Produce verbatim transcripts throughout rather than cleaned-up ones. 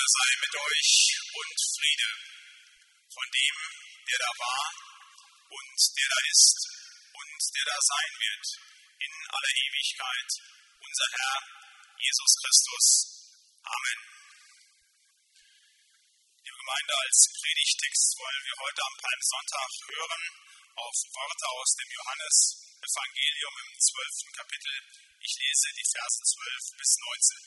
sei mit euch und Friede von dem, der da war und der da ist und der da sein wird in aller Ewigkeit, unser Herr Jesus Christus. Amen. Liebe Gemeinde, als Predigttext wollen wir heute am Palmsonntag hören auf Worte aus dem Johannes-Evangelium im zwölften Kapitel. Ich lese die Verse zwölf bis neunzehn.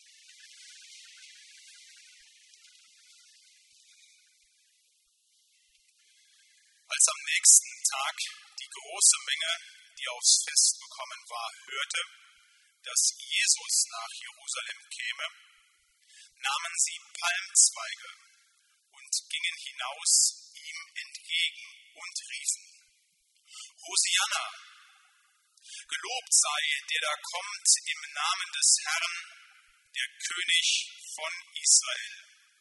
Als am nächsten Tag die große Menge, die aufs Fest gekommen war, hörte, dass Jesus nach Jerusalem käme, nahmen sie Palmzweige und gingen hinaus ihm entgegen und riefen: Hosianna! Gelobt sei, der da kommt im Namen des Herrn, der König von Israel.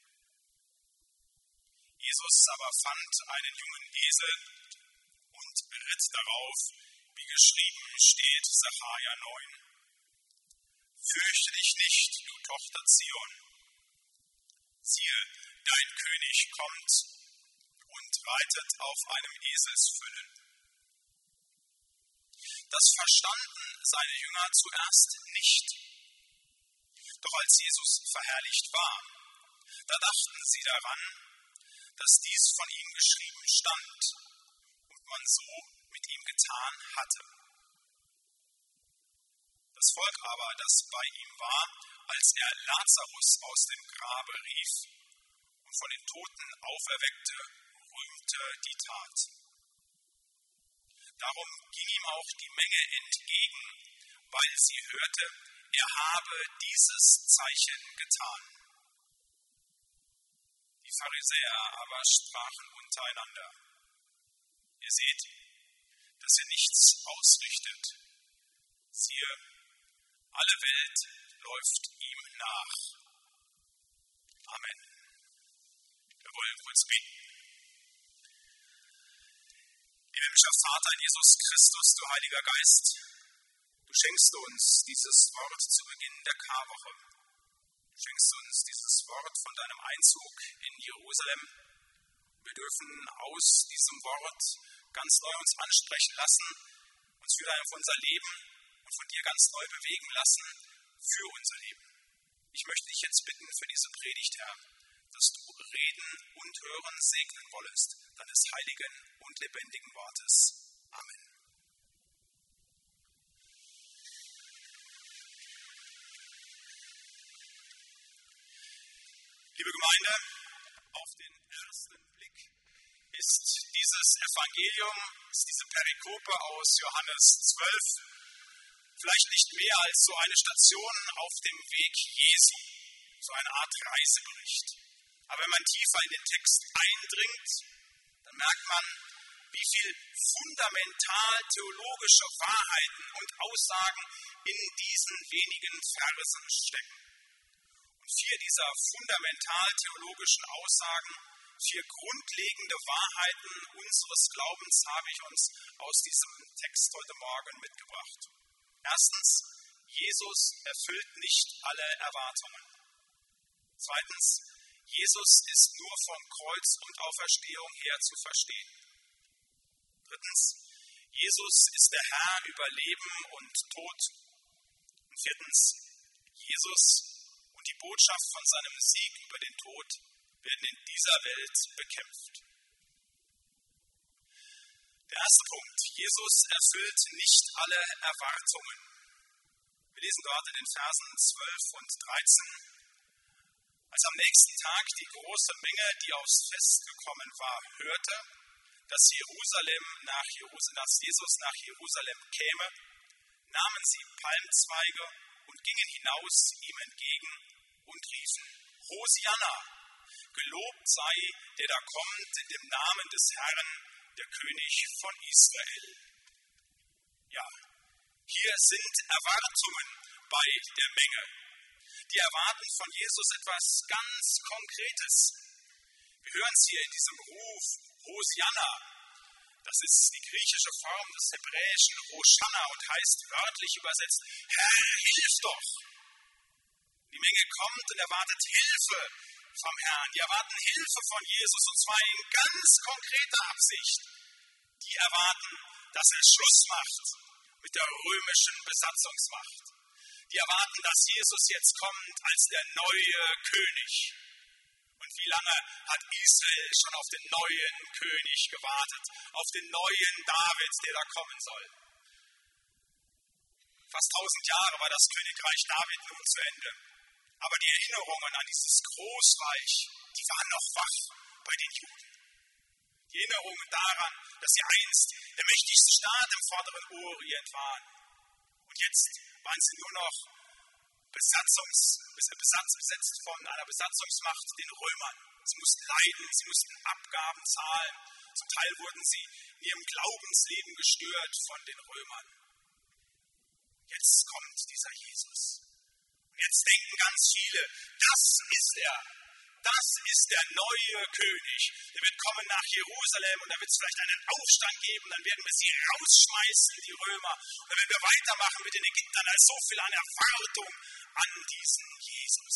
Jesus aber fand einen jungen Esel und ritt darauf, wie geschrieben steht, Sacharja neun. Fürchte dich nicht, du Tochter Zion. Siehe, dein König kommt und reitet auf einem Eselsfüllen. Das verstanden seine Jünger zuerst nicht. Doch als Jesus verherrlicht war, da dachten sie daran, dass dies von ihm geschrieben stand und man so mit ihm getan hatte. Das Volk aber, das bei ihm war, als er Lazarus aus dem Grabe rief und von den Toten auferweckte, rühmte die Tat. Darum ging ihm auch die Menge entgegen, weil sie hörte, er habe dieses Zeichen getan. Die Pharisäer aber sprachen untereinander: Ihr seht, dass ihr nichts ausrichtet. Siehe, alle Welt läuft ihm nach. Amen. Wir wollen kurz beten. Lieber himmlischer Vater in Jesus Christus, du Heiliger Geist, du schenkst uns dieses Wort zu Beginn der Karwoche. Du schenkst uns dieses Wort von deinem Einzug in Jerusalem. Wir dürfen aus diesem Wort ganz neu uns ansprechen lassen, uns wieder auf unser Leben und von dir ganz neu bewegen lassen für unser Leben. Ich möchte dich jetzt bitten für diese Predigt, Herr, dass du reden und hören segnen wollest, deines heiligen und lebendigen Wortes. Amen. Liebe Gemeinde, auf den ersten Blick ist dieses Evangelium, ist diese Perikope aus Johannes zwölf, vielleicht nicht mehr als so eine Station auf dem Weg Jesu, so eine Art Reisebericht. Aber wenn man tiefer in den Text eindringt, dann merkt man, wie viel fundamental theologische Wahrheiten und Aussagen in diesen wenigen Versen stecken. Und vier dieser fundamental theologischen Aussagen, vier grundlegende Wahrheiten unseres Glaubens habe ich uns aus diesem Text heute Morgen mitgebracht. Erstens, Jesus erfüllt nicht alle Erwartungen. Zweitens, Jesus ist nur von Kreuz und Auferstehung her zu verstehen. Drittens, Jesus ist der Herr über Leben und Tod. Und viertens, Jesus und die Botschaft von seinem Sieg über den Tod werden in dieser Welt bekämpft. Der erste Punkt: Jesus erfüllt nicht alle Erwartungen. Wir lesen dort in den Versen zwölf und dreizehn. Als am nächsten Tag die große Menge, die aufs Fest gekommen war, hörte, dass Jerusalem nach Jerus- dass Jesus nach Jerusalem käme, nahmen sie Palmzweige und gingen hinaus ihm entgegen und riefen: Hosianna! Gelobt sei, der da kommt in dem Namen des Herrn, der König von Israel. Ja, hier sind Erwartungen bei der Menge. Die erwarten von Jesus etwas ganz Konkretes. Wir hören es hier in diesem Ruf Hosianna. Das ist die griechische Form des hebräischen Hosanna und heißt wörtlich übersetzt: Herr, hilf doch! Die Menge kommt und erwartet Hilfe vom Herrn. Die erwarten Hilfe von Jesus, und zwar in ganz konkreter Absicht. Die erwarten, dass er Schluss macht mit der römischen Besatzungsmacht. Die erwarten, dass Jesus jetzt kommt als der neue König. Und wie lange hat Israel schon auf den neuen König gewartet, auf den neuen David, der da kommen soll? Fast tausend Jahre war das Königreich David nun zu Ende. Aber die Erinnerungen an dieses Großreich, die waren noch wach bei den Juden. Die Erinnerungen daran, dass sie einst der mächtigste Staat im vorderen Orient waren. Und jetzt waren sie nur noch Besatzungs, besatz, besetzt von einer Besatzungsmacht, den Römern. Sie mussten leiden, sie mussten Abgaben zahlen. Zum Teil wurden sie in ihrem Glaubensleben gestört von den Römern. Jetzt kommt dieser Jesus. Und jetzt denken ganz viele, das ist er. Das ist der neue König. Der wird kommen nach Jerusalem und da wird es vielleicht einen Aufstand geben. Dann werden wir sie rausschmeißen, die Römer. Und dann werden wir weitermachen mit den Ägyptern. Da ist so viel an Erwartung an diesen Jesus.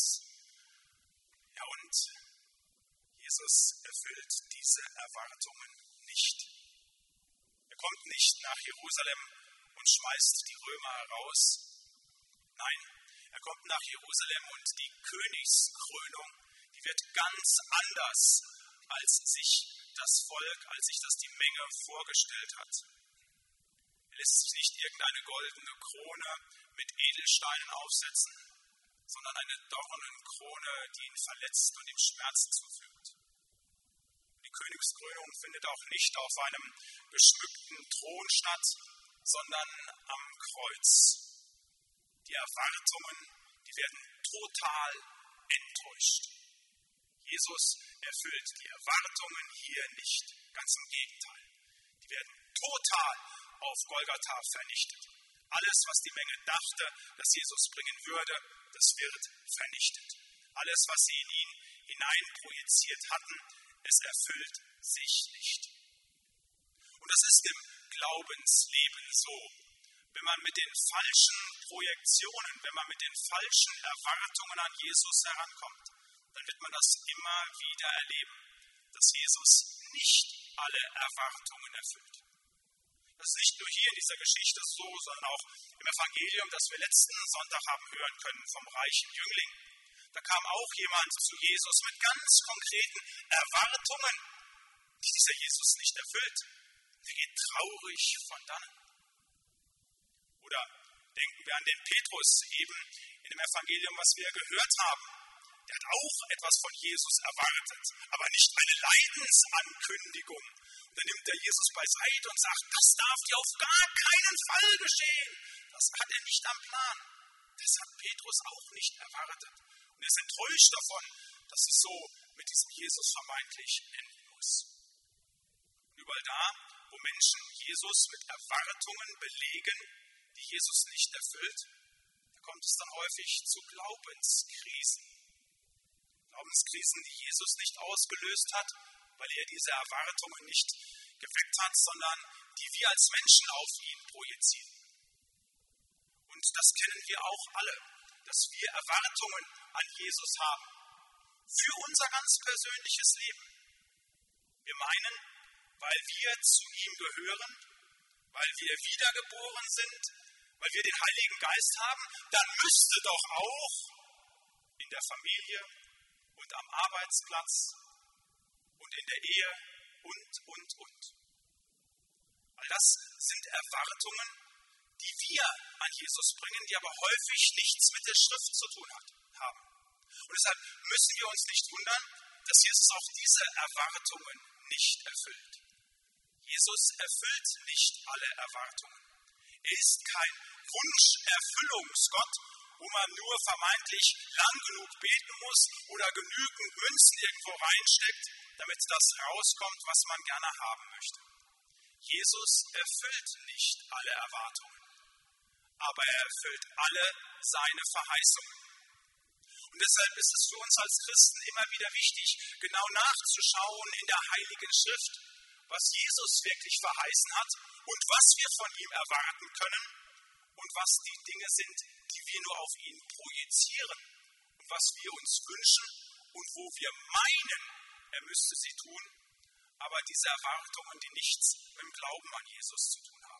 Ja, und Jesus erfüllt diese Erwartungen nicht. Er kommt nicht nach Jerusalem und schmeißt die Römer heraus. Nein, er kommt nach Jerusalem und die Königskrönung, die wird ganz anders, als sich das Volk, als sich das die Menge vorgestellt hat. Er lässt sich nicht irgendeine goldene Krone mit Edelsteinen aufsetzen, sondern eine Dornenkrone, die ihn verletzt und ihm Schmerzen zufügt. Die Königskrönung findet auch nicht auf einem geschmückten Thron statt, sondern am Kreuz. Die Erwartungen, die werden total enttäuscht. Jesus erfüllt die Erwartungen hier nicht, ganz im Gegenteil. Die werden total auf Golgatha vernichtet. Alles, was die Menge dachte, dass Jesus bringen würde, das wird vernichtet. Alles, was sie in ihn hineinprojiziert hatten, es erfüllt sich nicht. Und das ist im Glaubensleben so. Wenn man mit den falschen Projektionen, wenn man mit den falschen Erwartungen an Jesus herankommt, dann wird man das immer wieder erleben, dass Jesus nicht alle Erwartungen erfüllt. Das ist nicht nur hier in dieser Geschichte so, sondern auch im Evangelium, das wir letzten Sonntag haben hören können vom reichen Jüngling. Da kam auch jemand zu Jesus mit ganz konkreten Erwartungen, die dieser Jesus nicht erfüllt. Der geht traurig von dannen. Oder denken wir an den Petrus eben in dem Evangelium, was wir gehört haben. Der hat auch etwas von Jesus erwartet, aber nicht eine Leidensankündigung. Und dann nimmt er Jesus beiseite und sagt, das darf dir auf gar keinen Fall geschehen. Das hat er nicht am Plan. Das hat Petrus auch nicht erwartet. Und er ist enttäuscht davon, dass es so mit diesem Jesus vermeintlich enden muss. Und überall da, wo Menschen Jesus mit Erwartungen belegen, die Jesus nicht erfüllt, da kommt es dann häufig zu Glaubenskrisen. Glaubenskrisen, die Jesus nicht ausgelöst hat, weil er diese Erwartungen nicht geweckt hat, sondern die wir als Menschen auf ihn projizieren. Und das kennen wir auch alle, dass wir Erwartungen an Jesus haben für unser ganz persönliches Leben. Wir meinen, weil wir zu ihm gehören, weil wir wiedergeboren sind, weil wir den Heiligen Geist haben, dann müsste doch auch in der Familie und am Arbeitsplatz und in der Ehe und, und, und. All das sind Erwartungen, die wir an Jesus bringen, die aber häufig nichts mit der Schrift zu tun hat, haben. Und deshalb müssen wir uns nicht wundern, dass Jesus auch diese Erwartungen nicht erfüllt. Jesus erfüllt nicht alle Erwartungen. Er ist kein Wunscherfüllungsgott, wo man nur vermeintlich lang genug beten muss oder genügend Münzen irgendwo reinsteckt, damit das rauskommt, was man gerne haben möchte. Jesus erfüllt nicht alle Erwartungen, aber er erfüllt alle seine Verheißungen. Und deshalb ist es für uns als Christen immer wieder wichtig, genau nachzuschauen in der Heiligen Schrift, was Jesus wirklich verheißen hat und was wir von ihm erwarten können und was die Dinge sind, die wir nur auf ihn projizieren und was wir uns wünschen und wo wir meinen, er müsste sie tun, aber diese Erwartungen, die nichts mit dem Glauben an Jesus zu tun haben.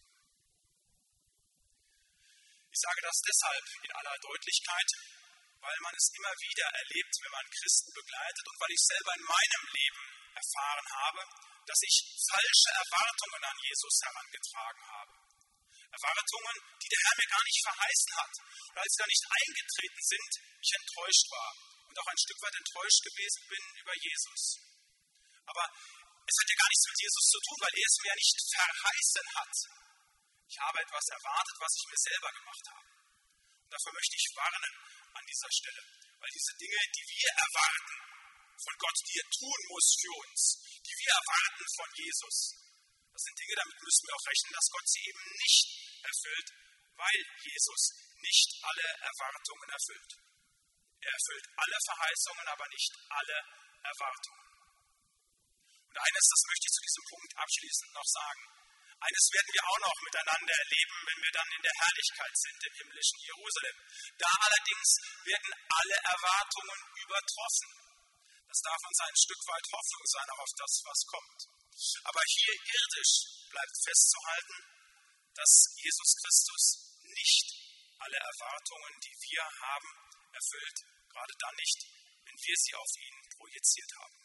Ich sage das deshalb in aller Deutlichkeit, weil man es immer wieder erlebt, wenn man Christen begleitet und weil ich selber in meinem Leben erfahren habe, dass ich falsche Erwartungen an Jesus herangetragen habe. Erwartungen, die der Herr mir gar nicht verheißen hat. Und als sie dann nicht eingetreten sind, ich enttäuscht war und auch ein Stück weit enttäuscht gewesen bin über Jesus. Aber es hat ja gar nichts mit Jesus zu tun, weil er es mir ja nicht verheißen hat. Ich habe etwas erwartet, was ich mir selber gemacht habe. Und dafür möchte ich warnen an dieser Stelle, weil diese Dinge, die wir erwarten von Gott, die er tun muss für uns, die wir erwarten von Jesus, das sind Dinge, damit müssen wir auch rechnen, dass Gott sie eben nicht erfüllt, weil Jesus nicht alle Erwartungen erfüllt. Er erfüllt alle Verheißungen, aber nicht alle Erwartungen. Und eines, das möchte ich zu diesem Punkt abschließend noch sagen. Eines werden wir auch noch miteinander erleben, wenn wir dann in der Herrlichkeit sind, im himmlischen Jerusalem. Da allerdings werden alle Erwartungen übertroffen. Das darf uns ein Stück weit Hoffnung sein, auch auf das, was kommt. Aber hier irdisch bleibt festzuhalten, dass Jesus Christus nicht alle Erwartungen, die wir haben, erfüllt, gerade dann nicht, wenn wir sie auf ihn projiziert haben.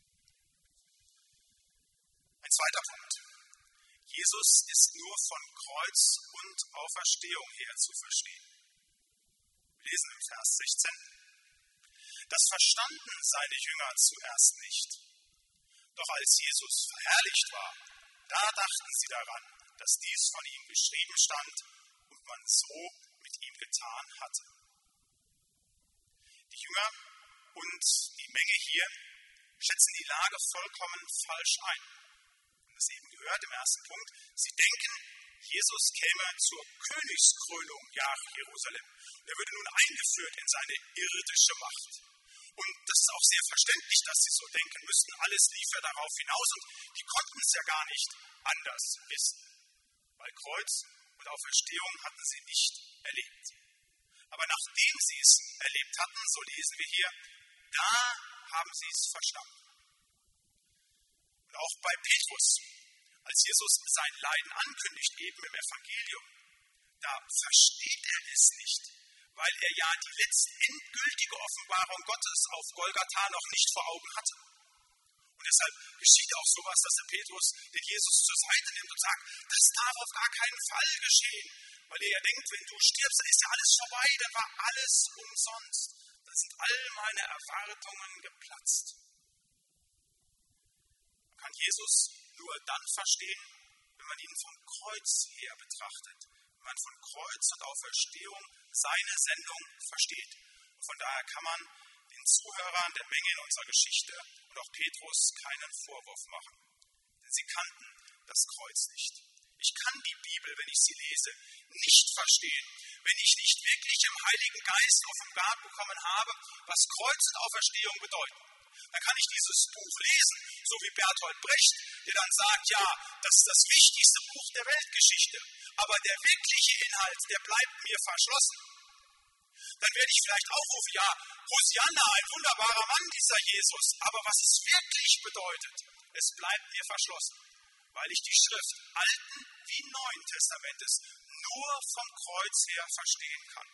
Ein zweiter Punkt. Jesus ist nur von Kreuz und Auferstehung her zu verstehen. Wir lesen im Vers sechzehn. Das verstanden seine Jünger zuerst nicht. Doch als Jesus verherrlicht war, da dachten sie daran, dass dies von ihm geschrieben stand und man so mit ihm getan hatte. Die Jünger und die Menge hier schätzen die Lage vollkommen falsch ein. Das eben gehört im ersten Punkt. Sie denken, Jesus käme zur Königskrönung nach Jerusalem. Und er würde nun eingeführt in seine irdische Macht. Und das ist auch sehr verständlich, dass sie so denken müssten. Alles lief ja darauf hinaus und die konnten es ja gar nicht anders wissen. Weil Kreuz und Auferstehung hatten sie nicht erlebt. Aber nachdem sie es erlebt hatten, so lesen wir hier, da haben sie es verstanden. Und auch bei Petrus, als Jesus sein Leiden ankündigt, eben im Evangelium, da versteht er es nicht, weil er ja die letzte endgültige Offenbarung Gottes auf Golgatha noch nicht vor Augen hatte. Und deshalb geschieht auch sowas, dass der Petrus den Jesus zur Seite nimmt und sagt, das darf auf gar keinen Fall geschehen, weil er ja denkt, wenn du stirbst, dann ist ja alles vorbei, dann war alles umsonst. Dann sind all meine Erwartungen geplatzt. Man kann Jesus nur dann verstehen, wenn man ihn vom Kreuz her betrachtet, wenn man von Kreuz und Auferstehung seine Sendung versteht. Und von daher kann man den Zuhörern der Menge in unserer Geschichte und auch Petrus keinen Vorwurf machen. Denn sie kannten das Kreuz nicht. Ich kann die Bibel, wenn ich sie lese, nicht verstehen, wenn ich nicht wirklich im Heiligen Geist offenbart bekommen habe, was Kreuz und Auferstehung bedeuten. Dann kann ich dieses Buch lesen, so wie Bertolt Brecht, der dann sagt, ja, das ist das wichtigste Buch der Weltgeschichte, aber der wirkliche Inhalt, der bleibt mir verschlossen. Dann werde ich vielleicht auch rufen, ja, Hosianna, ein wunderbarer Mann, dieser Jesus, aber was es wirklich bedeutet, es bleibt mir verschlossen, weil ich die Schrift Alten wie Neuen Testamentes nur vom Kreuz her verstehen kann.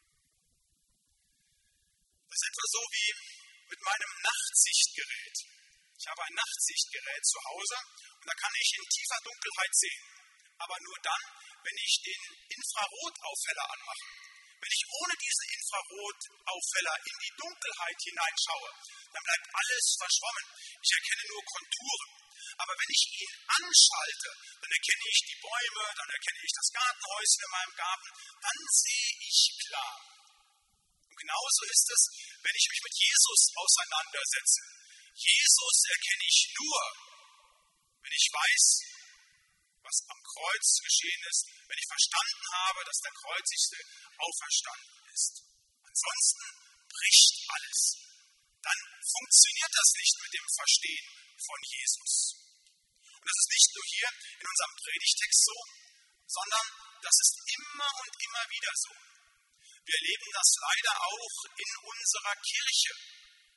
Das ist etwa so wie mit meinem Nachtsichtgerät. Ich habe ein Nachtsichtgerät zu Hause und da kann ich in tiefer Dunkelheit sehen. Aber nur dann, wenn ich den Infrarotaufheller anmache. Wenn ich ohne diesen Infrarotaufheller in die Dunkelheit hineinschaue, dann bleibt alles verschwommen. Ich erkenne nur Konturen. Aber wenn ich ihn anschalte, dann erkenne ich die Bäume, dann erkenne ich das Gartenhäuschen in meinem Garten, dann sehe ich klar. Und genauso ist es, wenn ich mich mit Jesus auseinandersetze. Jesus erkenne ich nur, wenn ich weiß, was am Kreuz geschehen ist, wenn ich verstanden habe, dass der Kreuzigste auferstanden ist. Ansonsten bricht alles. Dann funktioniert das nicht mit dem Verstehen von Jesus. Und das ist nicht nur hier in unserem Predigtext so, sondern das ist immer und immer wieder so. Wir erleben das leider auch in unserer Kirche,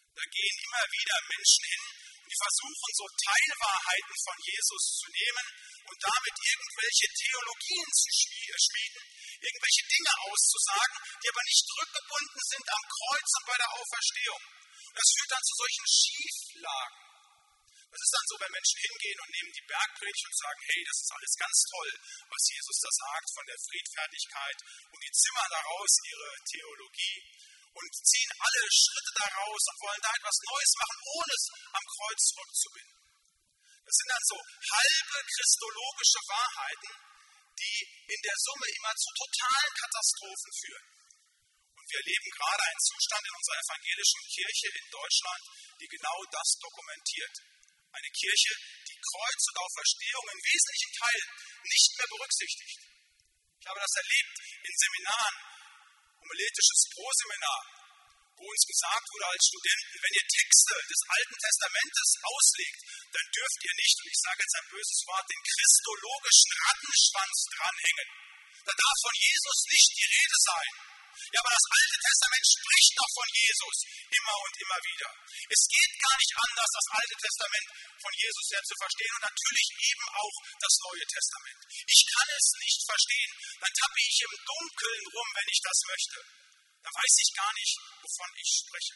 Da gehen immer wieder Menschen hin, die versuchen, so Teilwahrheiten von Jesus zu nehmen und damit irgendwelche Theologien zu schmieden, irgendwelche Dinge auszusagen, die aber nicht rückgebunden sind am Kreuz und bei der Auferstehung. Und das führt dann zu solchen Schieflagen. Das ist dann so, wenn Menschen hingehen und nehmen die Bergpredigt und sagen, hey, das ist alles ganz toll, was Jesus da sagt von der Friedfertigkeit, und die zimmern daraus ihre Theologie und ziehen alle Schritte daraus und wollen da etwas Neues machen, ohne es am Kreuz zurückzubinden. Das sind dann so halbe christologische Wahrheiten, die in der Summe immer zu totalen Katastrophen führen. Und wir erleben gerade einen Zustand in unserer evangelischen Kirche in Deutschland, die genau das dokumentiert. Eine Kirche, die Kreuz und Auferstehung in wesentlichen Teilen nicht mehr berücksichtigt. Ich habe das erlebt in Seminaren, homiletisches Proseminar, wo uns gesagt wurde als Studenten, wenn ihr Texte des Alten Testamentes auslegt, dann dürft ihr nicht, und ich sage jetzt ein böses Wort, den christologischen Rattenschwanz dranhängen. Da darf von Jesus nicht die Rede sein. Ja, aber das Alte Testament spricht doch von Jesus immer und immer wieder. Es geht gar nicht anders, das Alte Testament von Jesus her zu verstehen und natürlich eben auch das Neue Testament. Ich kann es nicht verstehen, dann tappe ich im Dunkeln rum, wenn ich das möchte. Dann weiß ich gar nicht, wovon ich spreche.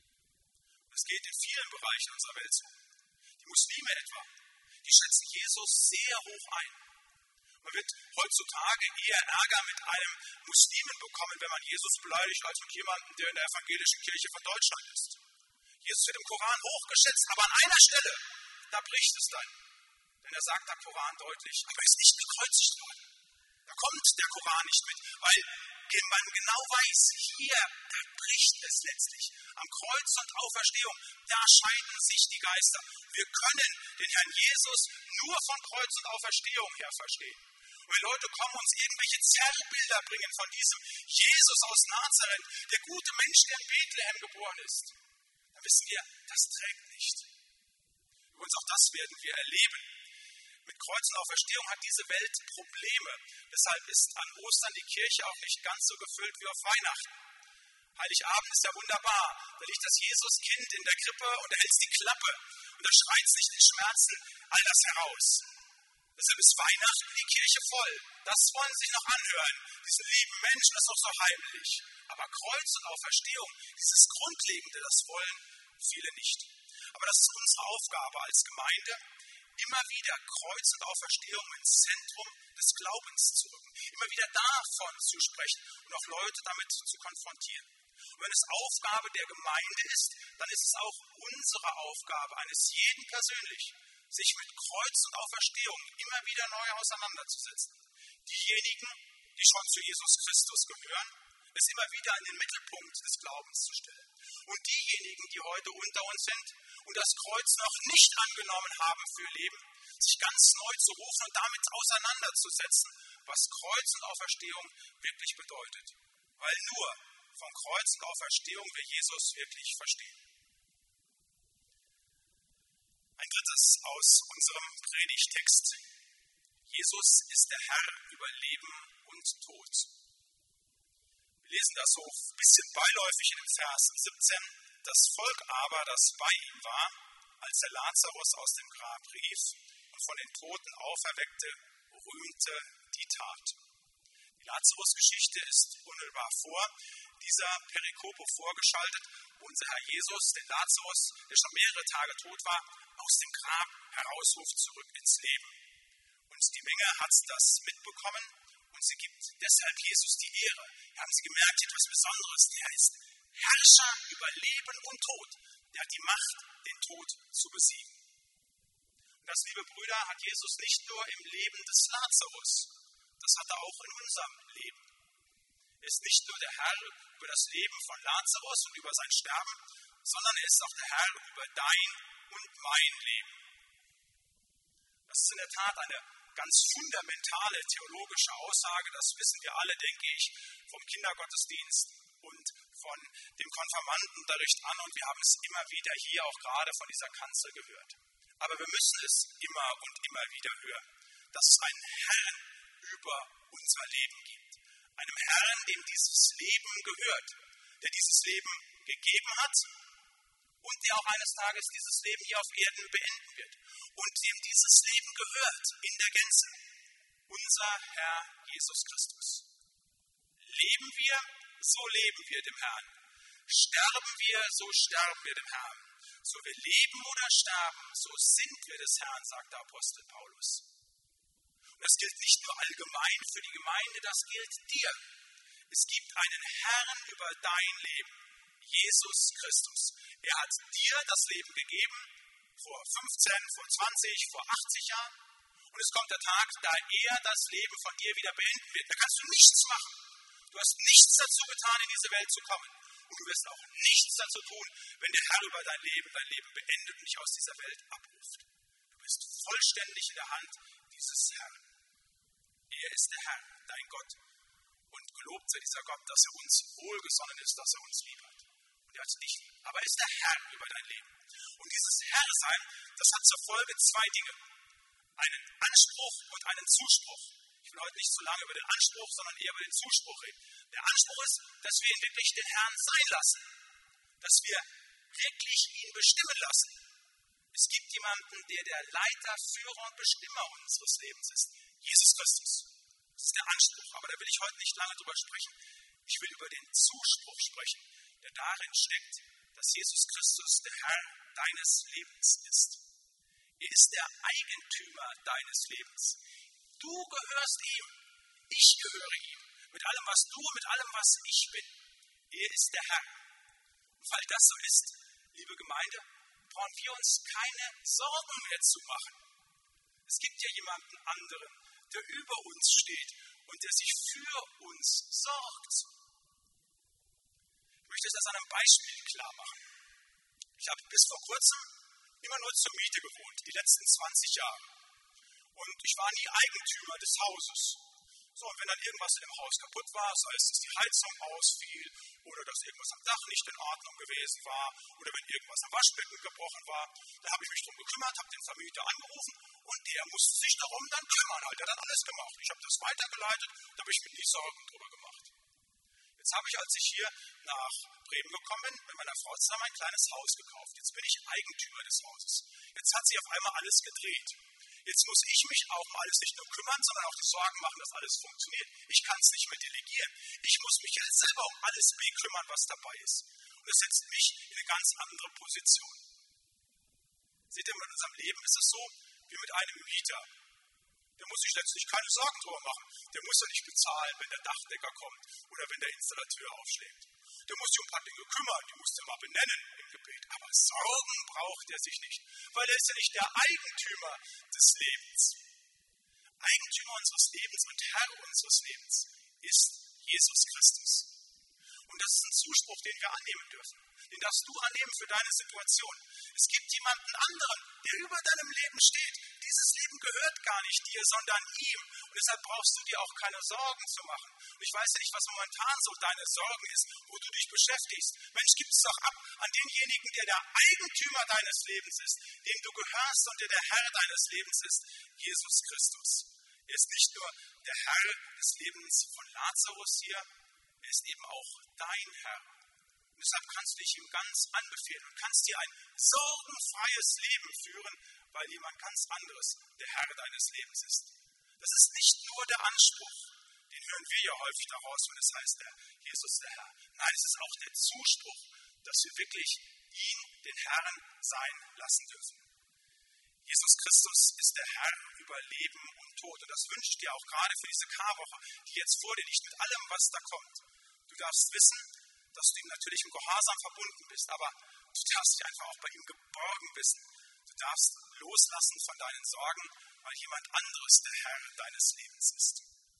Das geht in vielen Bereichen unserer Welt so. Die Muslime etwa, die schätzen Jesus sehr hoch ein. Man wird heutzutage eher Ärger mit einem Muslimen bekommen, wenn man Jesus beleidigt, als mit jemandem, der in der evangelischen Kirche von Deutschland ist. Jesus wird im Koran hochgeschätzt, aber an einer Stelle, da bricht es dann. Denn er sagt der Koran deutlich, aber er ist nicht gekreuzigt worden. Da kommt der Koran nicht mit, weil man genau weiß, hier, da bricht es letztlich. Am Kreuz und Auferstehung, da scheiden sich die Geister. Wir können den Herrn Jesus nur von Kreuz und Auferstehung her verstehen. Und wenn Leute kommen, uns irgendwelche Zerrbilder bringen von diesem Jesus aus Nazareth, der gute Mensch, der in Bethlehem geboren ist, dann wissen wir, das trägt nicht. Übrigens auch das werden wir erleben. Mit Kreuz und Auferstehung hat diese Welt Probleme. Deshalb ist an Ostern die Kirche auch nicht ganz so gefüllt wie auf Weihnachten. Heiligabend ist ja wunderbar. Da liegt das Jesuskind in der Krippe und er hält die Klappe. Und da schreit es nicht in Schmerzen all das heraus. Deshalb ist Weihnachten die Kirche voll. Das wollen sie sich noch anhören. Diese lieben Menschen, das ist doch so heimlich. Aber Kreuz und Auferstehung, dieses Grundlegende, das wollen viele nicht. Aber das ist unsere Aufgabe als Gemeinde, immer wieder Kreuz und Auferstehung ins Zentrum des Glaubens zu rücken. Immer wieder davon zu sprechen und auch Leute damit zu konfrontieren. Und wenn es Aufgabe der Gemeinde ist, dann ist es auch unsere Aufgabe, eines jeden persönlich, sich mit Kreuz und Auferstehung immer wieder neu auseinanderzusetzen. Diejenigen, die schon zu Jesus Christus gehören, es immer wieder in den Mittelpunkt des Glaubens zu stellen. Und diejenigen, die heute unter uns sind und das Kreuz noch nicht angenommen haben für ihr Leben, sich ganz neu zu rufen und damit auseinanderzusetzen, was Kreuz und Auferstehung wirklich bedeutet. Weil nur von Kreuz und Auferstehung wir Jesus wirklich verstehen. Ein drittes aus unserem Predigtext. Jesus ist der Herr über Leben und Tod. Wir lesen das so ein bisschen beiläufig in dem Vers siebzehn. Das Volk aber, das bei ihm war, als er Lazarus aus dem Grab rief und von den Toten auferweckte, rühmte die Tat. Die Lazarus-Geschichte ist unmittelbar vor dieser Perikope vorgeschaltet, wo unser Herr Jesus den Lazarus, der schon mehrere Tage tot war, aus dem Grab herausruft zurück ins Leben. Und die Menge hat das mitbekommen und sie gibt deshalb Jesus die Ehre. Hier haben sie gemerkt, etwas Besonderes, der ist Herrscher über Leben und Tod. Der hat die Macht, den Tod zu besiegen. Und das, liebe Brüder, hat Jesus nicht nur im Leben des Lazarus, das hat er auch in unserem Leben. Er ist nicht nur der Herr über das Leben von Lazarus und über sein Sterben, sondern er ist auch der Herr über dein und mein Leben. Das ist in der Tat eine ganz fundamentale theologische Aussage, das wissen wir alle, denke ich, vom Kindergottesdienst und von dem Konfirmandenunterricht an, und wir haben es immer wieder hier auch gerade von dieser Kanzel gehört. Aber wir müssen es immer und immer wieder hören, dass es einen Herrn über unser Leben gibt. Einem Herrn, dem dieses Leben gehört, der dieses Leben gegeben hat und der auch eines Tages dieses Leben hier auf Erden beenden wird und dem dieses Leben gehört in der Gänze, unser Herr Jesus Christus. Leben wir, so leben wir dem Herrn. Sterben wir, so sterben wir dem Herrn. So wir leben oder sterben, so sind wir des Herrn, sagt der Apostel Paulus. Und das gilt nicht nur allgemein für die Gemeinde, das gilt dir. Es gibt einen Herrn über dein Leben, Jesus Christus. Er hat dir das Leben gegeben, vor fünfzehn, vor zwanzig, vor achtzig Jahren. Und es kommt der Tag, da er das Leben von dir wieder beenden wird. Da kannst du nichts machen. Du hast nichts dazu getan, in diese Welt zu kommen. Und du wirst auch nichts dazu tun, wenn der Herr über dein Leben, dein Leben beendet und dich aus dieser Welt abruft. Du bist vollständig in der Hand dieses Herrn. Er ist der Herr, dein Gott. Und gelobt sei dieser Gott, dass er uns wohlgesonnen ist, dass er uns lieb hat. Und er hat dich lieb. Aber er ist der Herr über dein Leben. Und dieses Herrsein, das hat zur Folge zwei Dinge. Einen Anspruch und einen Zuspruch. Ich will heute nicht so lange über den Anspruch, sondern eher über den Zuspruch reden. Der Anspruch ist, dass wir ihn wirklich den Herrn sein lassen. Dass wir wirklich ihn bestimmen lassen. Es gibt jemanden, der der Leiter, Führer und Bestimmer unseres Lebens ist. Jesus Christus. Das ist der Anspruch. Aber da will ich heute nicht lange drüber sprechen. Ich will über den Zuspruch sprechen, der darin steckt, dass Jesus Christus der Herr deines Lebens ist. Er ist der Eigentümer deines Lebens. Du gehörst ihm. Ich gehöre ihm. Mit allem, was du, mit allem, was ich bin. Er ist der Herr. Und weil das so ist, liebe Gemeinde, brauchen wir uns keine Sorgen mehr zu machen. Es gibt ja jemanden anderen, der über uns steht und der sich für uns sorgt. Ich möchte das an einem Beispiel klar machen. Ich habe bis vor kurzem immer nur zur Miete gewohnt, die letzten zwanzig Jahre. Und ich war nie Eigentümer des Hauses. So, und wenn dann irgendwas in dem Haus kaputt war, sei es, dass die Heizung ausfiel oder dass irgendwas am Dach nicht in Ordnung gewesen war oder wenn irgendwas am Waschbecken gebrochen war, da habe ich mich drum gekümmert, habe den Vermieter angerufen und der musste sich darum dann kümmern. Halt. Der hat dann alles gemacht. Ich habe das weitergeleitet, da habe ich mir nie Sorgen drüber gemacht. Jetzt habe ich, als ich hier nach Bremen gekommen bin, mit meiner Frau zusammen ein kleines Haus gekauft. Jetzt bin ich Eigentümer des Hauses. Jetzt hat sich auf einmal alles gedreht. Jetzt muss ich mich auch um alles nicht nur kümmern, sondern auch die Sorgen machen, dass alles funktioniert. Ich kann es nicht mehr delegieren. Ich muss mich jetzt selber um alles kümmern, was dabei ist. Und das setzt mich in eine ganz andere Position. Seht ihr, mit unserem Leben ist es so, wie mit einem Mieter. Der muss sich letztlich keine Sorgen drüber machen. Der muss ja nicht bezahlen, wenn der Dachdecker kommt oder wenn der Installateur aufschlägt. Der muss sich um ein paar Dinge kümmern, die muss er mal benennen im Gebet. Aber Sorgen braucht er sich nicht, weil er ist ja nicht der Eigentümer des Lebens. Eigentümer unseres Lebens und Herr unseres Lebens ist Jesus Christus. Und das ist ein Zuspruch, den wir annehmen dürfen. Den darfst du annehmen für deine Situation. Es gibt jemanden anderen, der über deinem Leben steht. Dieses Leben gehört gar nicht dir, sondern ihm. Und deshalb brauchst du dir auch keine Sorgen zu machen. Und ich weiß ja nicht, was momentan so deine Sorgen ist, wo du dich beschäftigst. Mensch, gib es doch ab an denjenigen, der der Eigentümer deines Lebens ist, dem du gehörst und der der Herr deines Lebens ist, Jesus Christus. Er ist nicht nur der Herr des Lebens von Lazarus hier, er ist eben auch dein Herr. Und deshalb kannst du dich ihm ganz anbefehlen und kannst dir ein sorgenfreies Leben führen, weil jemand ganz anderes der Herr deines Lebens ist. Das ist nicht nur der Anspruch, den hören wir ja häufig daraus, wenn es heißt, der Jesus der Herr. Nein, es ist auch der Zuspruch, dass wir wirklich ihn, den Herrn, sein lassen dürfen. Jesus Christus ist der Herr über Leben und Tod. Und das wünsche ich dir auch gerade für diese Karwoche, die jetzt vor dir liegt, mit allem, was da kommt. Du darfst wissen, dass du ihm natürlich im Gehorsam verbunden bist, aber du darfst dich einfach auch bei ihm geborgen wissen. Du darfst loslassen von deinen Sorgen, weil jemand anderes der Herr deines Lebens ist.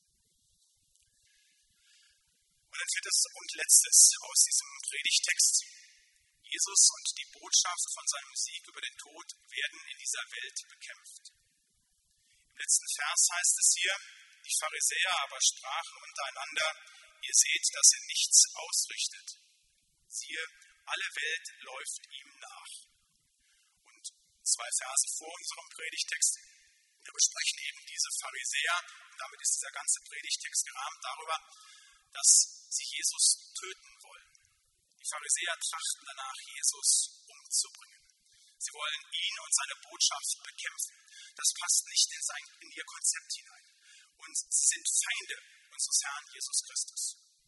Und dann viertes und letztes aus diesem Predigtext. Jesus und die Botschaft von seinem Sieg über den Tod werden in dieser Welt bekämpft. Im letzten Vers heißt es hier, die Pharisäer aber sprachen untereinander, ihr seht, dass er nichts ausrichtet. Siehe, alle Welt läuft ihm nach. Und zwei Verse vor unserem Predigtext, wir besprechen eben diese Pharisäer, und damit ist dieser ganze Predigtext gerahmt darüber, dass sie Jesus töten wollen. Die Die Pharisäer trachten danach, Jesus umzubringen. Sie wollen ihn und seine Botschaft bekämpfen. Das passt nicht in, sein, in ihr Konzept hinein. Und sie sind Feinde unseres Herrn Jesus Christus.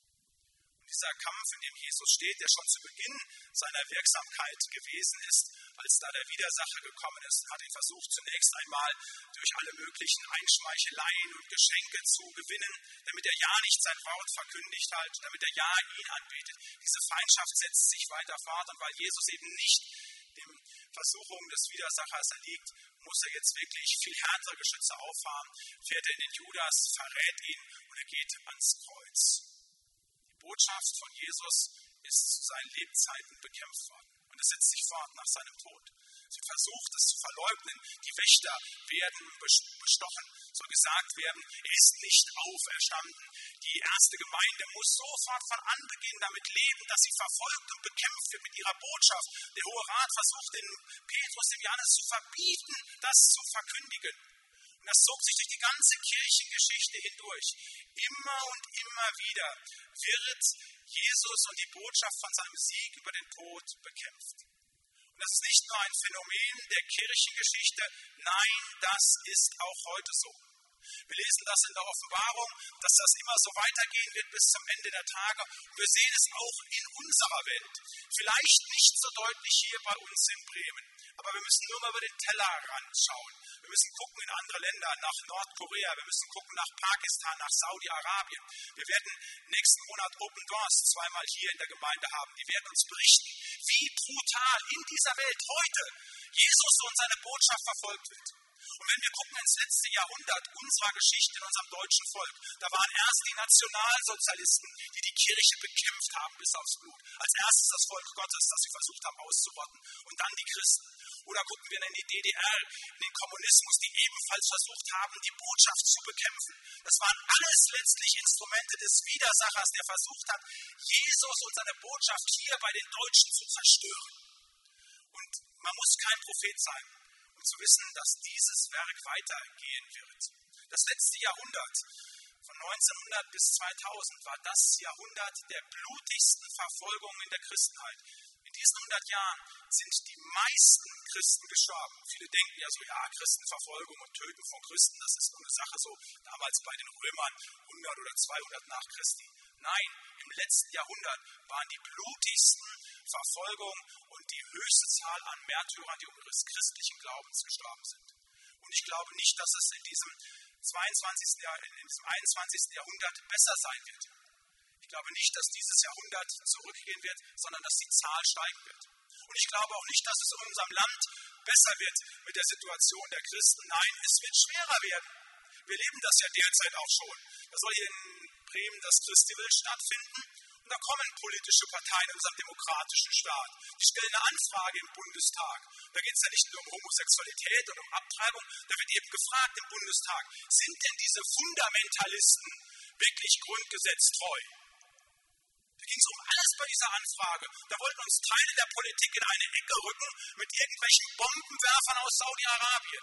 Und dieser Kampf, in dem Jesus steht, der schon zu Beginn seiner Wirksamkeit gewesen ist, als da der Widersacher gekommen ist, hat ihn versucht, zunächst einmal durch alle möglichen Einschmeicheleien und Geschenke zu gewinnen, damit er ja nicht sein Wort verkündigt hat, damit er ja ihn anbetet. Diese Feindschaft setzt sich weiter fort, und weil Jesus eben nicht den Versuchungen des Widersachers erliegt, muss er jetzt wirklich viel härtere Geschütze auffahren, fährt er in den Judas, verrät ihn und er geht ans Kreuz. Die Botschaft von Jesus ist zu seinen Lebzeiten bekämpft worden und es setzt sich fort nach seinem Tod. Sie versucht es zu verleugnen, die Wächter werden bestochen, soll gesagt werden, er ist nicht auferstanden. Die erste Gemeinde muss sofort von Anbeginn damit leben, dass sie verfolgt und bekämpft wird mit ihrer Botschaft. Der Hohe Rat versucht den Petrus, dem Johannes zu verbieten, das zu verkündigen. Und das zog sich durch die ganze Kirchengeschichte hindurch. Immer und immer wieder wird Jesus und die Botschaft von seinem Sieg über den Tod bekämpft. Und das ist nicht nur ein Phänomen der Kirchengeschichte, nein, das ist auch heute so. Wir lesen das in der Offenbarung, dass das immer so weitergehen wird bis zum Ende der Tage. Und wir sehen es auch in unserer Welt. Vielleicht nicht so deutlich hier bei uns in Bremen, aber wir müssen nur mal über den Tellerrand schauen. Wir müssen gucken in andere Länder, nach Nordkorea, wir müssen gucken nach Pakistan, nach Saudi-Arabien. Wir werden nächsten Monat Open Doors zweimal hier in der Gemeinde haben. Die werden uns berichten, wie brutal in dieser Welt heute Jesus und seine Botschaft verfolgt wird. Und wenn wir gucken ins letzte Jahrhundert unserer Geschichte in unserem deutschen Volk, da waren erst die Nationalsozialisten, die die Kirche bekämpft haben bis aufs Blut. Als erstes das Volk Gottes, das sie versucht haben auszurotten, und dann die Christen. Oder gucken wir in die D D R, in den Kommunismus, die ebenfalls versucht haben, die Botschaft zu bekämpfen. Das waren alles letztlich Instrumente des Widersachers, der versucht hat, Jesus und seine Botschaft hier bei den Deutschen zu zerstören. Und man muss kein Prophet sein, um zu wissen, dass dieses Werk weitergehen wird. Das letzte Jahrhundert, von neunzehnhundert bis zweitausend, war das Jahrhundert der blutigsten Verfolgung in der Christenheit. In diesen hundert Jahren sind die meisten Christen gestorben. Viele denken ja so, ja, Christenverfolgung und Töten von Christen, das ist so eine Sache so, damals bei den Römern hundert oder zweihundert nach Christi. Nein, im letzten Jahrhundert waren die blutigsten Verfolgungen und die höchste Zahl an Märtyrern, die um ihres christlichen Glaubens gestorben sind. Und ich glaube nicht, dass es in diesem zweiundzwanzigsten. Jahr, in diesem einundzwanzigsten. Jahrhundert besser sein wird. Ich glaube nicht, dass dieses Jahrhundert zurückgehen wird, sondern dass die Zahl steigen wird. Und ich glaube auch nicht, dass es in unserem Land besser wird mit der Situation der Christen. Nein, es wird schwerer werden. Wir leben das ja derzeit auch schon. Da soll hier in Bremen das Christiwill stattfinden. Und da kommen politische Parteien in unserem demokratischen Staat. Die stellen eine Anfrage im Bundestag. Da geht es ja nicht nur um Homosexualität oder um Abtreibung. Da wird eben gefragt im Bundestag, sind denn diese Fundamentalisten wirklich grundgesetztreu? Da ging es um alles bei dieser Anfrage. Da wollten uns Teile der Politik in eine Ecke rücken mit irgendwelchen Bombenwerfern aus Saudi-Arabien.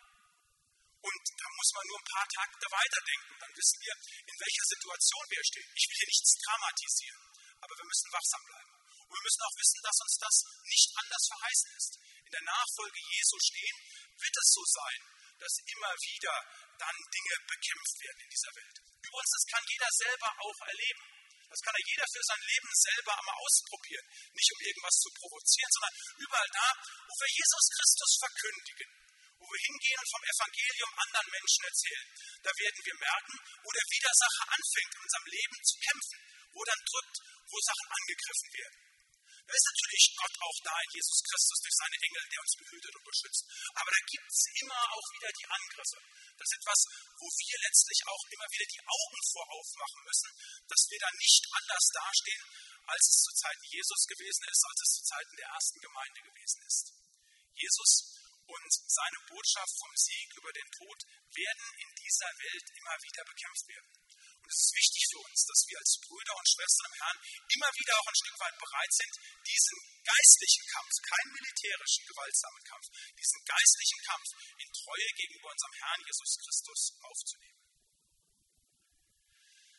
Und da muss man nur ein paar Takte weiterdenken. Dann wissen wir, in welcher Situation wir stehen. Ich will hier nichts dramatisieren, aber wir müssen wachsam bleiben. Und wir müssen auch wissen, dass uns das nicht anders verheißen ist. In der Nachfolge Jesu stehen, wird es so sein, dass immer wieder dann Dinge bekämpft werden in dieser Welt. Übrigens, das kann jeder selber auch erleben. Das kann ja jeder für sein Leben selber einmal ausprobieren. Nicht um irgendwas zu provozieren, sondern überall da, wo wir Jesus Christus verkündigen, wo wir hingehen und vom Evangelium anderen Menschen erzählen, da werden wir merken, wo der Widersacher anfängt, in unserem Leben zu kämpfen, wo dann drückt, wo Sachen angegriffen werden. Da ist natürlich Gott auch da in Jesus Christus durch seine Engel, der uns behütet und beschützt. Aber da gibt es immer auch wieder die Angriffe. Das ist etwas, wo wir letztlich auch immer wieder die Augen vor aufmachen müssen, dass wir da nicht anders dastehen, als es zu Zeiten Jesus gewesen ist, als es zu Zeiten der ersten Gemeinde gewesen ist. Jesus und seine Botschaft vom Sieg über den Tod werden in dieser Welt immer wieder bekämpft werden. Und es ist wichtig für uns, dass wir als Brüder und Schwestern im Herrn immer wieder auch ein Stück weit bereit sind, diesen geistlichen Kampf, keinen militärischen, gewaltsamen Kampf, diesen geistlichen Kampf in Treue gegenüber unserem Herrn Jesus Christus aufzunehmen.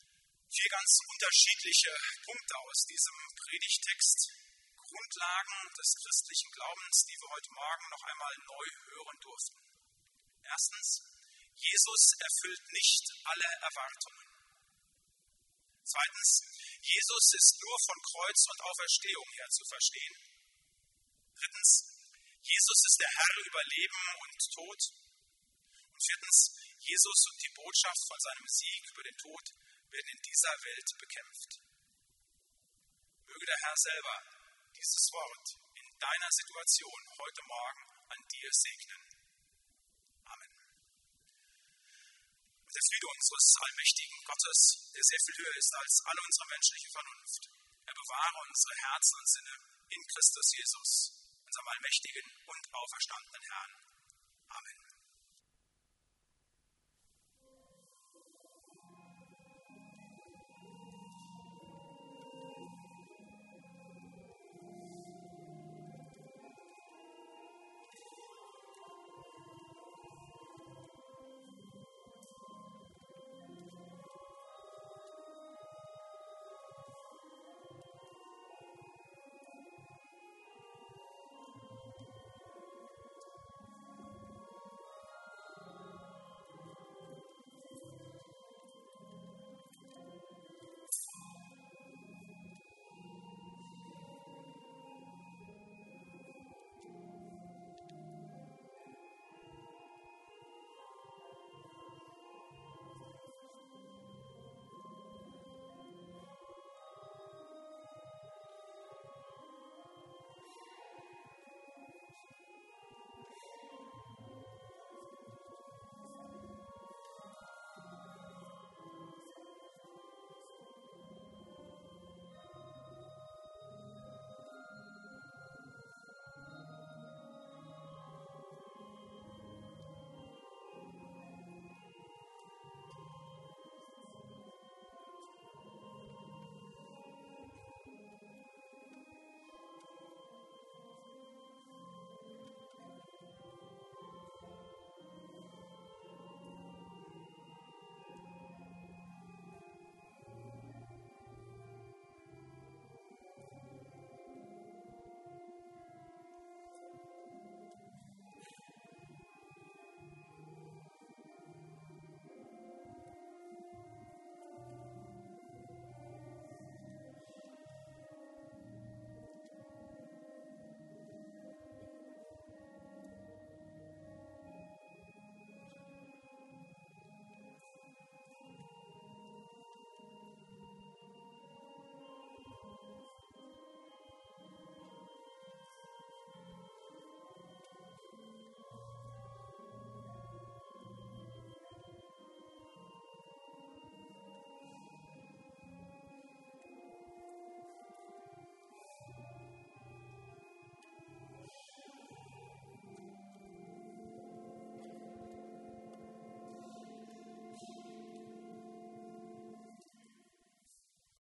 Vier ganz unterschiedliche Punkte aus diesem Predigtext, Grundlagen des christlichen Glaubens, die wir heute Morgen noch einmal neu hören durften. Erstens, Jesus erfüllt nicht alle Erwartungen. Zweitens, Jesus ist nur von Kreuz und Auferstehung her zu verstehen. Drittens, Jesus ist der Herr über Leben und Tod. Und viertens, Jesus und die Botschaft von seinem Sieg über den Tod werden in dieser Welt bekämpft. Möge der Herr selber dieses Wort in deiner Situation heute Morgen an dir segnen. Amen. Und der Friede unseres allmächtigen Gottes, der sehr viel höher ist als alle unsere menschliche Vernunft, er bewahre unsere Herzen und Sinne in Christus Jesus, unserem allmächtigen und auferstandenen Herrn. Amen.